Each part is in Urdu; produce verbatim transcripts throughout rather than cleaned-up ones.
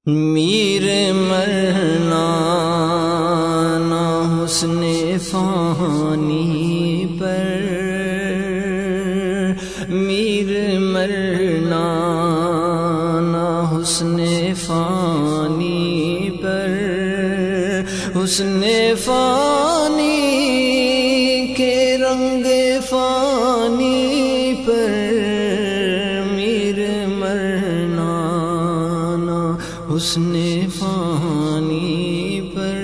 میر مرنا نہ حسن فانی پر، میر مرنا نہ حسن فانی پر، حسن فانی کے رنگ فانی پر، میر مرنا نہ حسن فانی پر،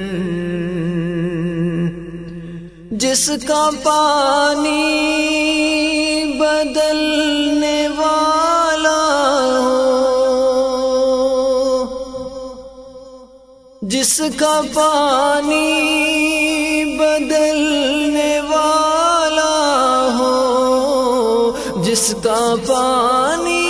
جس کا پانی بدلنے والا ہو، جس کا پانی بدلنے والا ہو، جس کا پانی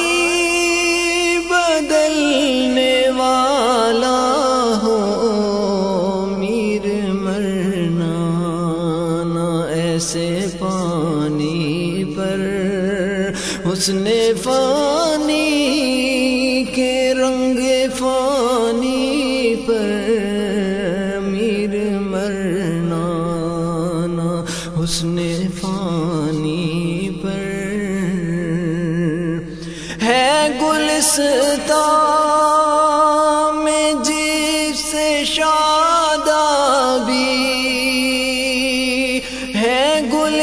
بدلنے والا ہو، میر مرنا نہ ایسے پانی پر، حسن فانی کے رنگ فانی پر، میر مرنا نہ حسن فانی پر، ہے گلستان میں جس سے شادابی، ہے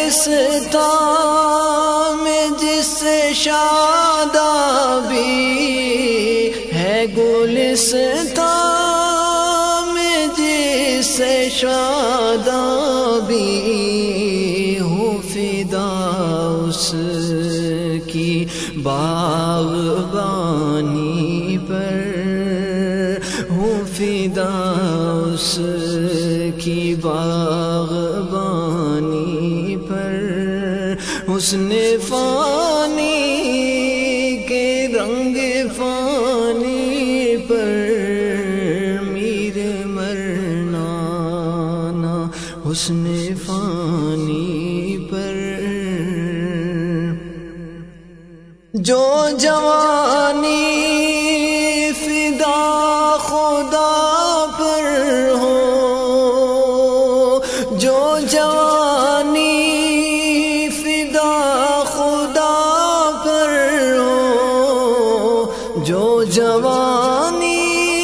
گلستان میں جس سے شادابی، ہے گلستان میں جس سے شادابی، ہوں فدا اس کی باغبانی پر، ہوں فدا اس کی باغبانی پر، حسن فانی کے رنگ فانی پر، میر مرنا نہ حسن فانی پر، جو جوانی فدا خدا پر ہو، جو جوانی فدا خدا پر ہو، جو جوانی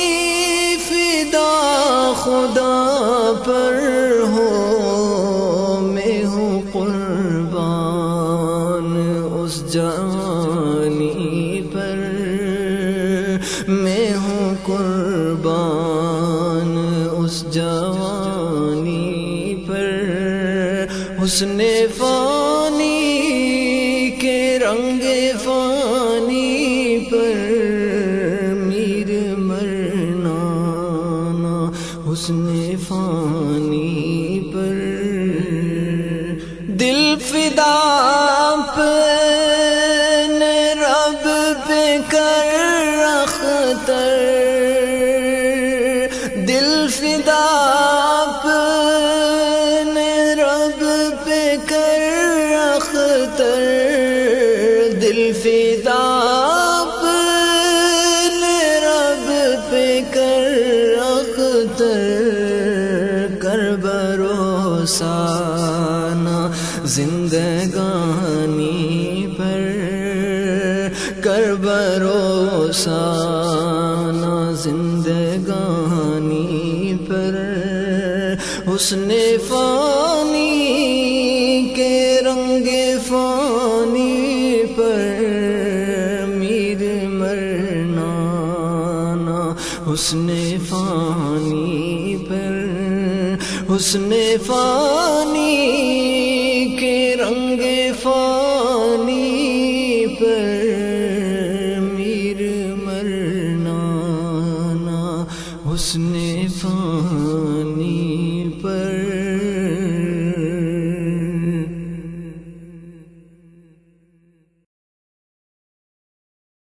فدا خدا پر ہو، میں ہوں قربان اس جوانی پر، میں ہوں قربان اس جوانی پر، حسن فانی کے رنگ فانی پر، میر مرنا نہ حسن فانی پر، دل فدا اپنے رب پہ کر اختر، دل فدا اپنے رب پہ کر اختر، دل فدا اپنے رب پہ کر اختر، کر بھروسہ نہ زندگانی پر، کر بھروسہ نہ زندگانی پر، حسن فانی کے رنگ فانی پر، میر مرنا نہ حسن فانی پر، حسن فانی کے رنگ فانی پر، میر مرنا نہ حسن فانی پر۔